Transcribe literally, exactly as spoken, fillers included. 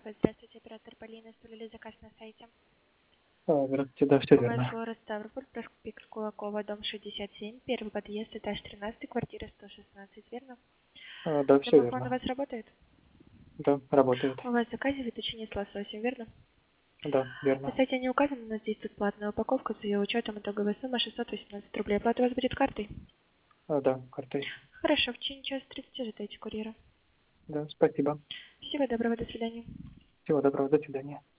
приветствовать. Здравствуйте, оператор Полина. Оставили заказ на сайте. А, здравствуйте, да, все верно. МС город Ставрополь, проспект Кулакова, дом шестьдесят семь, первый подъезд, этаж тринадцать, квартира сто шестнадцать, верно? А, да, все Домофон у верно. вас работает? Да, работает. У вас в заказе ветчине с лососем, верно? Да, На верно. сайте не указано, но здесь тут платная упаковка с ее учетом итоговая сумма шестьсот восемнадцать рублей. Оплата у вас будет картой? А, да, картой. Хорошо, в течение часа тридцать ожидайте курьера. Да, спасибо. Всего доброго, до свидания. Всего доброго, до свидания.